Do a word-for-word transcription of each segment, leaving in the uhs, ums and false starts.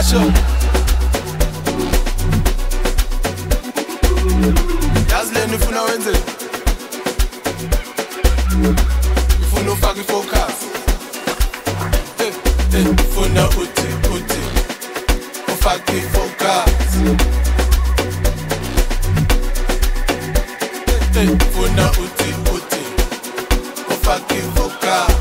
Yasho yazi lena ifuna wenze ifuna ufake ifocus eh eh ifuna uthi uthi ufake ifocus eh eh ifuna uthi uthi ufake ifocus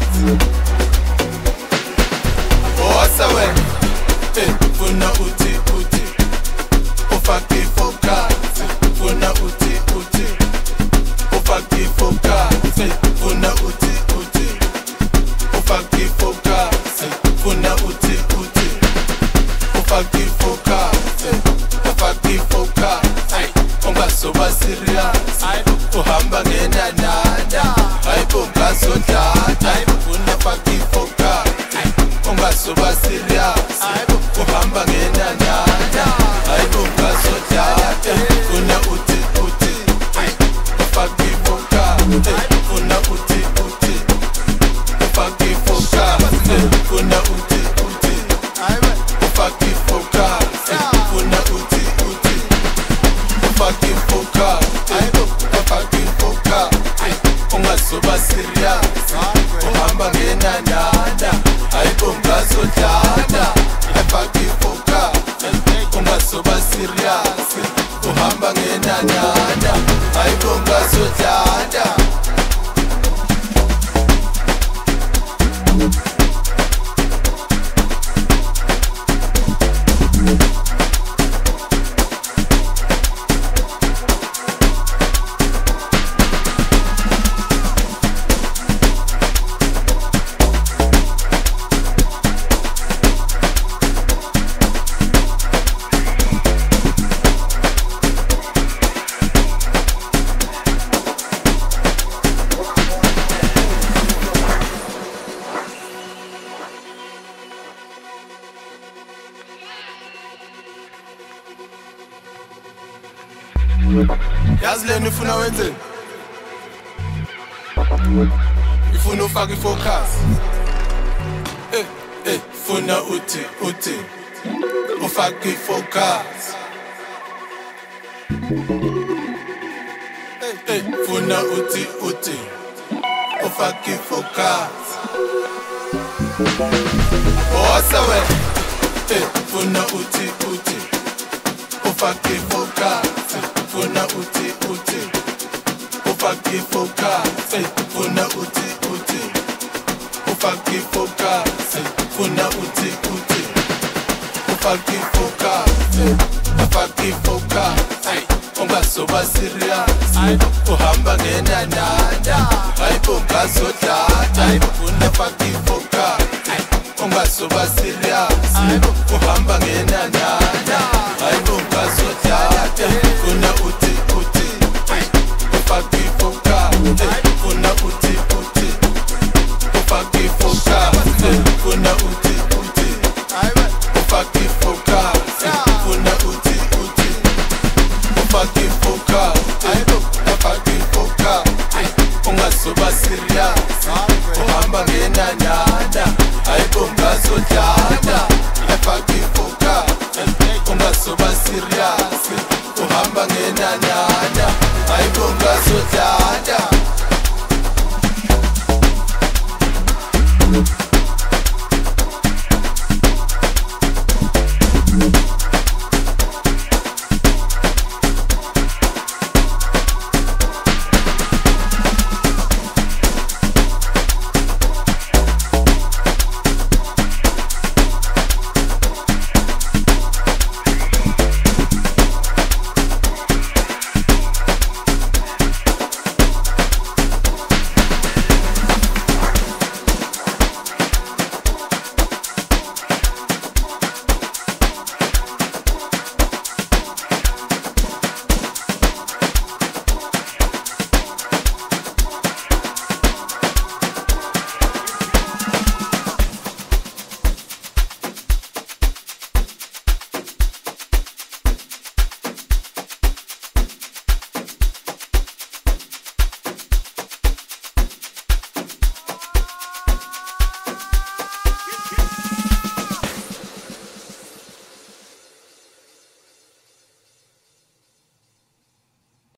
osa wena eh ifuna uthi uthi ufake ifocus ifuna uthi uthi ufake ifocus ifuna uthi uthi ufake ifocus ifuna uthi uthi ufake ifocus ufake ifocus ay ungasoba serious ay uhamba ngena nada ay bongasodlala ay ufuna ufake ifocus ay ungasoba serious ay uhamba ngena nada ay bongasodlala ufuna uthi uthi ay ufake ifocus ufuna uthi uthi ufake ifocus ufuna uthi uthi ufake ifocus ufuna uthi uthi ufake ifocus ufake ifocus ungasoba serious uhamba ngena nada ayibongazodlala ufake ifocus ungasoba serious uhamba ngena nada ayibongazodlala yazi lena ifuna wenzeni ifuna ufake ifocus eh eh ifuna uthi uthi ufake ifocus eh eh ifuna uthi uthi ufake ifocus osa wena eh ifuna uthi uthi ufake ifocus ufuna uthi uthi ufake ifocus ufuna uthi uthi ufake ifocus ufuna uthi uthi ufake ifocus ufake ifocus ay ungasoba serious uhamba ngena nada ay bongazodlala ay ufuna ufake ifocus ungasoba serious uhamba ngena nada ay bongazodlala ufuna uthi uthi ufake ifocus ufuna uthi uthi ufake ifocus ufuna uthi uthi ufake ifocus ufuna uthi uthi ufake ifocus ufake ifocus ungasoba serious uhamba ngena nada ayibongazodlala ufake ifocus ungasoba serious uhamba ngena nada ayibongazodlala